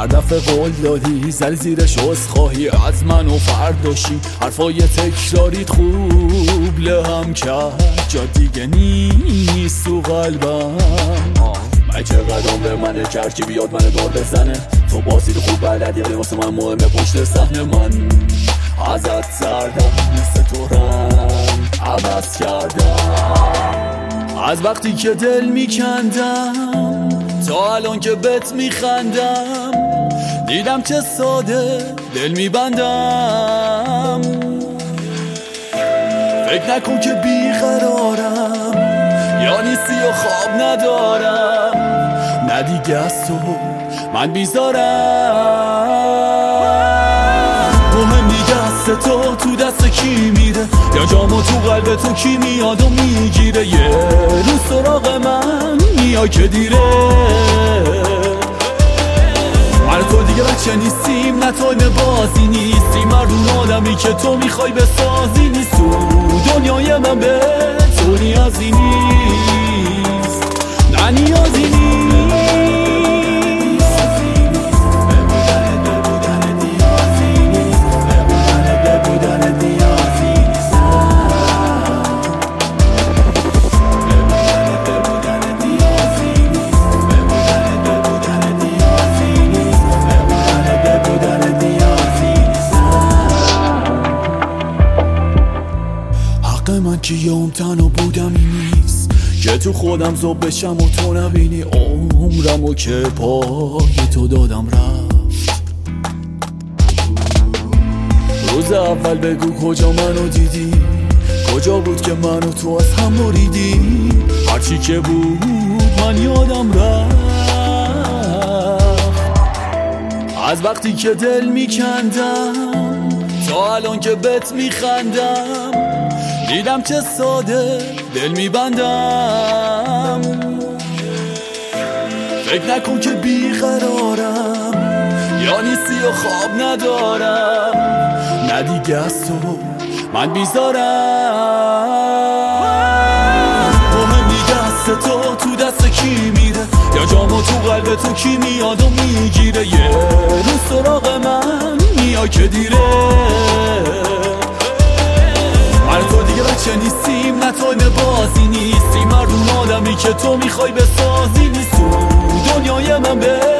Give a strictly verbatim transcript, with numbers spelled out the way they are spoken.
هر دفعه قول دادی زل زیرش عذرخواهی از من و فرداشی حرفای تکراریت خوب لهم کرد جا دیگه نیست تو قلبم من چقدر عمر منه کرد که بیاد منو دار بزنه تو بازی رو خوب بلدی ولی واسه من مهمه پشت صحنه من ازت سردم مثل تو رنگ عوض کردم از وقتی که دل میکندم تا الان که بهت میخندم دیدم چه ساده دل میبندم فکر نکن که بیقرارم یا نیستی و خواب ندارم نه دیگه از تو من بیزارم مهم دیگه دست تو تو دست کی میره یا جامو تو قلب تو کی میاد و میگیره یه روز سراغ من میای که دیره من تو دیگه بچه نیستیم نه تایم بازی نیستیم مردون آدمی که تو میخوای بسازی نیست تو دنیای من به تو نیازی نیست نه نیازی نیست من که یوم تنها بودم این نیست که تو خودم زوب بشم و تو نبینی عمرم و که پای تو دادم رفت روز اول بگو کجا منو دیدی کجا بود که منو تو از هم بریدی هرچی که بود من یادم رفت از وقتی که دل میکندم تا الان که بهت میخندم دیدم چه ساده دل میبندم فکر نکن که بیقرارم یا نیستی و خواب ندارم نه دیگه از تو من بیزارم مهم دیگه دست تو تو دست کی میره یا جامو تو قلب تو کی میاد و میگیره یه روز سراغ من میای که دیره من تو دیگه بچه نیستیم نه تایم بازی نیستیم مردون آدمی که تو میخوای بسازی نیست تو دنیای من به